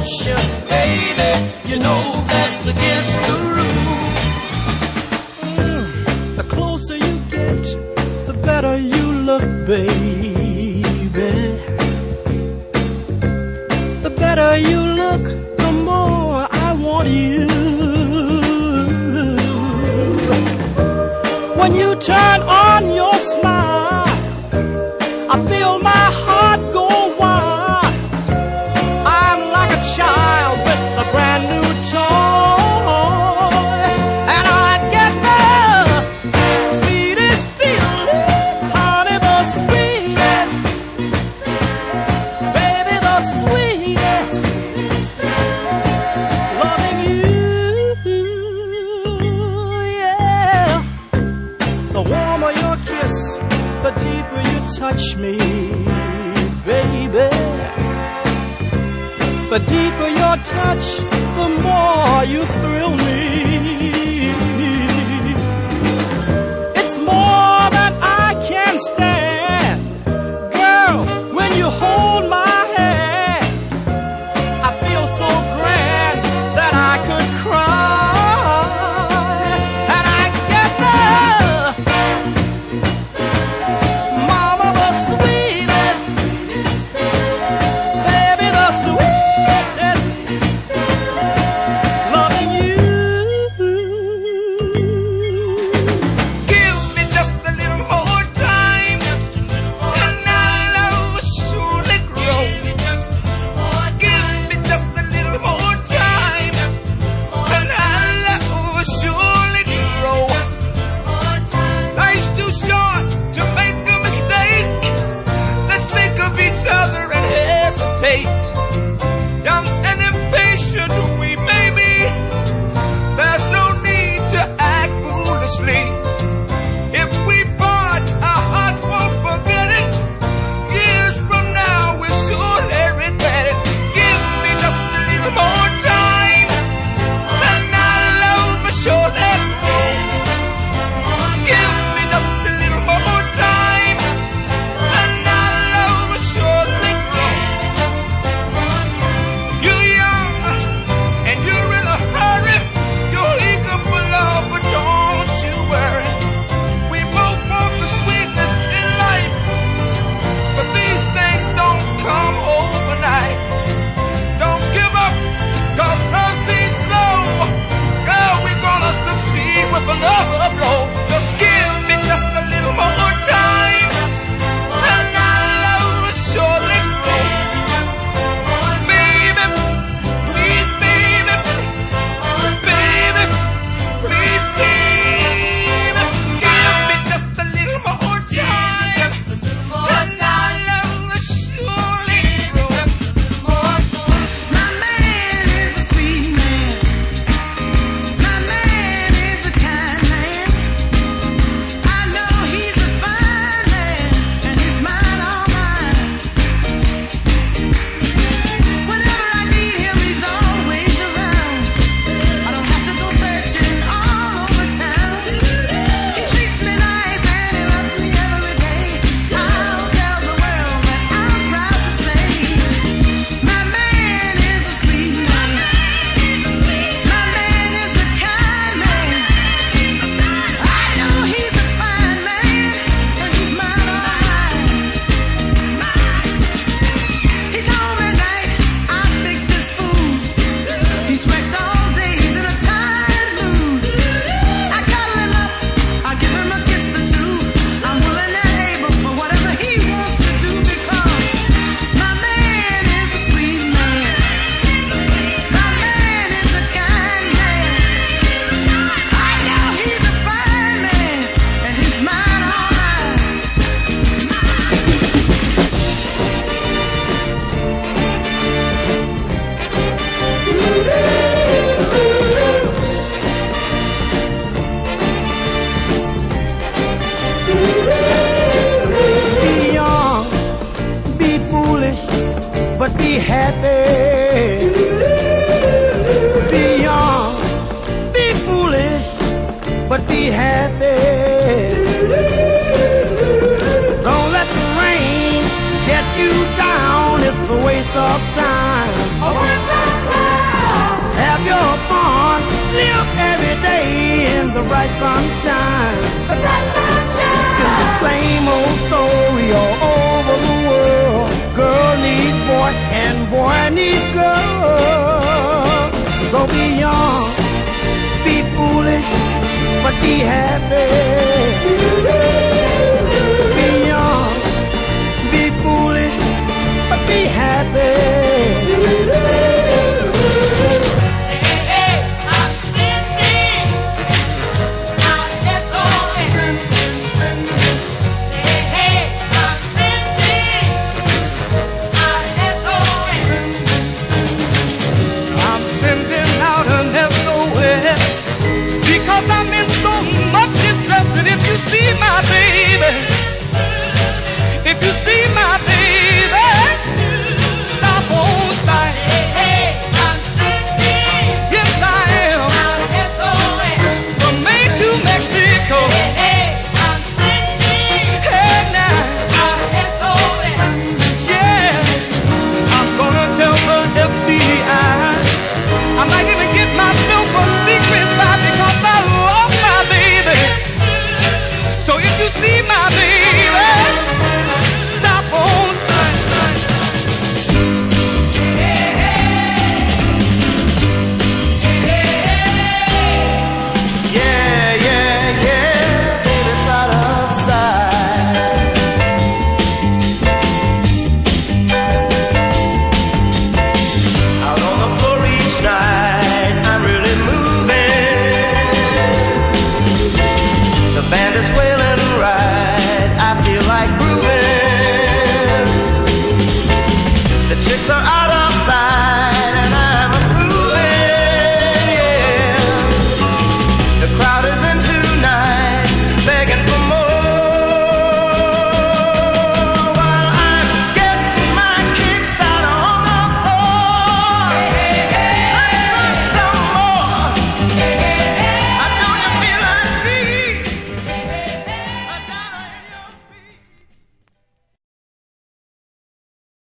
emotion, baby. You know that's against the rules. The closer you get, the better you look, baby. The better you look, the more I want you. When you turn on your smile, I feel my heart go wild. I'm like a child with a brand new toy, and I get the sweetest feeling, honey, the sweetest, baby, the sweetest, loving you, yeah. The warmer your kiss, the deeper you touch me, baby. The deeper your touch, the more you thrill me. It's more than I can stand. Girl, when you hold my hand, I feel so grand that I could cry. And I get the mama, the sweetest, baby, the sweetest, loving you. Give me just a little more time, and our love will surely grow. Give me just a little more time, and our love will surely grow. Life's too short to make a mistake. Let's think of each other and hesitate. Young and impatient we may be, there's no need to act foolishly. If we part, our hearts won't forget it. Years from now, we'll surely regret it. Give me just a little more time, and our love will surely grow. Give me just a little more time, and our love will surely grow. You're young, and you're in a hurry. You're eager for love, but don't you worry. We both want the sweetness in life, but these things don't come overnight. Don't give up, 'cause love seems slow. Girl, we're gonna succeed with another blow. Just give me just a little more time, and our love will surely grow. Baby, please, baby, baby, please, baby, give me just a little more time, and our love will surely grow. My man is a sweet man. My man is a kind man. I know he's a fine man, and he's mine, all mine. Whenever I need him, he's always around. I don't have to go searching all over town. He treats me nice and he loves me every day. I'll tell the world that I'm proud to say, my man is a sweet man. My man is a kind man. I know he's a fine man, and he's mine, all mine. He's home at night, I fix his food. He's worked all days in a tired mood. I cuddle him up, I give him a kiss or two. I'm willing and able for whatever he wants to do, because my man is a sweet man. My man is a kind man. I know he's a fine man, and he's mine, all mine. Be young, be foolish, but be happy. Be young, be foolish, but be happy. Don't let the rain get you down, it's a waste of time. bright sunshine. The bright sunshine. It's the same old story all over the world. Girl needs boy and boy needs girl. So be young, be foolish, but be happy.